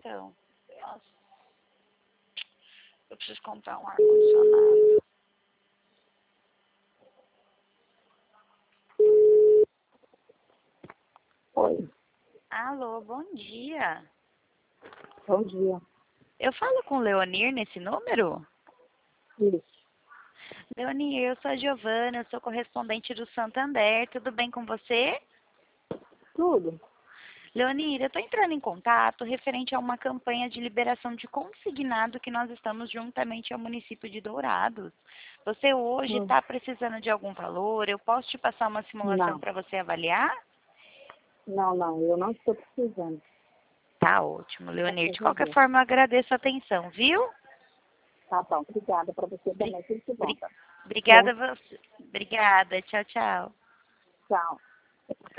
então. Nossa, eu preciso comprar um ar-condicionado. Oi, Alô, bom dia. bom dia. Eu falo com o Leonir nesse número? Isso, Leonir, eu sou a Giovana, eu sou correspondente do Santander. Tudo bem com você? tudo? Leonir, eu estou entrando em contato referente a uma campanha de liberação de consignado que nós estamos juntamente ao município de Dourados. Você hoje Hum, está precisando de algum valor? Eu posso te passar uma simulação Não, para você avaliar? não, eu não estou precisando. Tá ótimo, Leonir. De Graças a qualquer Deus. forma, eu agradeço a atenção, viu? Tá bom, obrigada para você Bri- também, tudo de bom, bri- tá? Bom, Obrigada a você. Obrigada. Tchau, tchau. tchau.